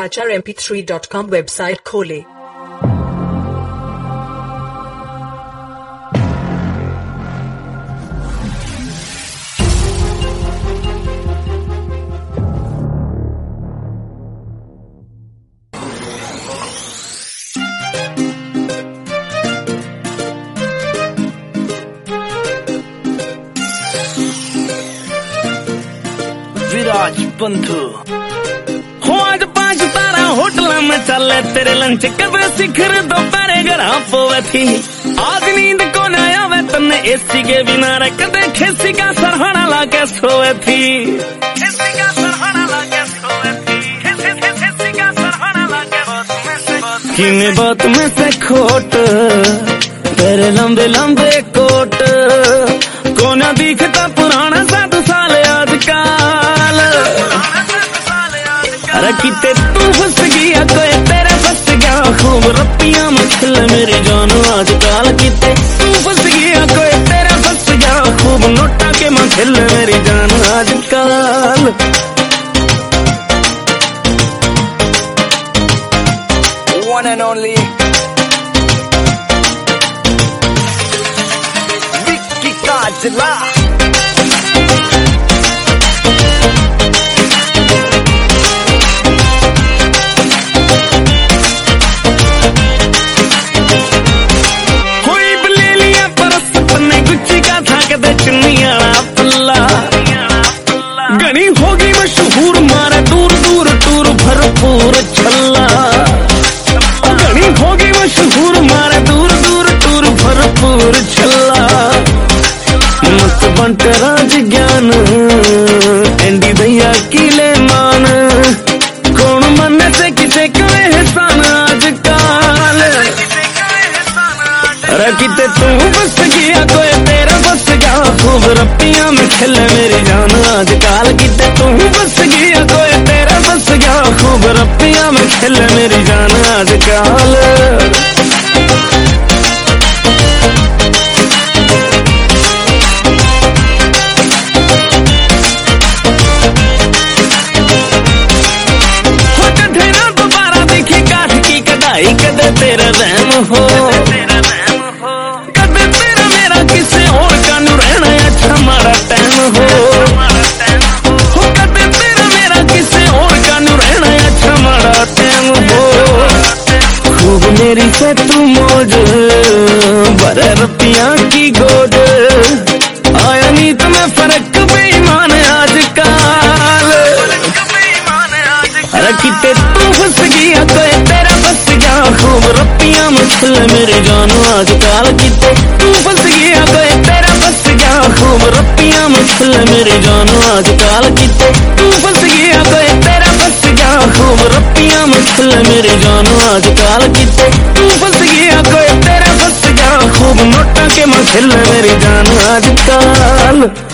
acharmp3.com website खोलें। विराज बंधु हो आज 5 तारा होटल में चले तेरे लंच कदे शिखर दोपहरे घर पोवे थी। आज नींद को न आवे तन्ने एसी के बिना रे कदे खिसी का सरहाना लाके सोए थी। खिसी का सरहाना लाके सोए थी। खिसी का सरहाना लाके किने बात में से खोट तेरे लंबे लंबे कोट को न दिखता पुराना 7 साल आजकल। अरे किते तू फंस गया कोई तेरा फंस गया खूब रप्पियां मछल मेरी जान आजकल। किते तू फंस गया कोई तेरा फंस गया खूब नोटा के मछल मेरी जान आजकल। One and only Vicky Godzilla। Ghani होगी मशहूर मारे दूर दूर टूर भरपूर छल्ला। गनी होगी मशहूर मारे दूर दूर टूर भरपूर छल्ला। मस्त बंट राज ज्ञान एंडी भैया किले मान कौन मन से किसे करे एहसान आजकल। अरे किते तू बस गया कोई तेरा बस गया खूब रप्पियां में खेल मेरी जान आजकल। किते तू बस गया कोई तेरा बस गया खूब रप्पियां में खेल मेरी जान आजकल। दोबारा देखी काठ की कढ़ाई कदे तेरा रहम हो कदे तेरा मेरा किसे और का नू रहना अच्छा हमारा टाइम हो। कदे तेरा मेरा किसे और का नू रहना अच्छा हमारा टाइम हो। खूब मेरी से तू मौज बड़े रुपया की गोद आया नी तुम्हें फर्क बेईमान आजकल। अरे किते तू फंस गया कोई तेरा फंस गया खूब रप्पियां मछल मेरी जान आजकल। किते तू फंस गया कोई तेरा फंस गया खूब रप्पियां मछल मेरी जान आजकल। किते तू फंस गया कोई तेरा फंस गया खूब रप्पियां मछल मेरी जान आजकल। किते तू फंस गया कोई तेरा फंस गया खूब नोटा के मछल मेरी जान आजकल।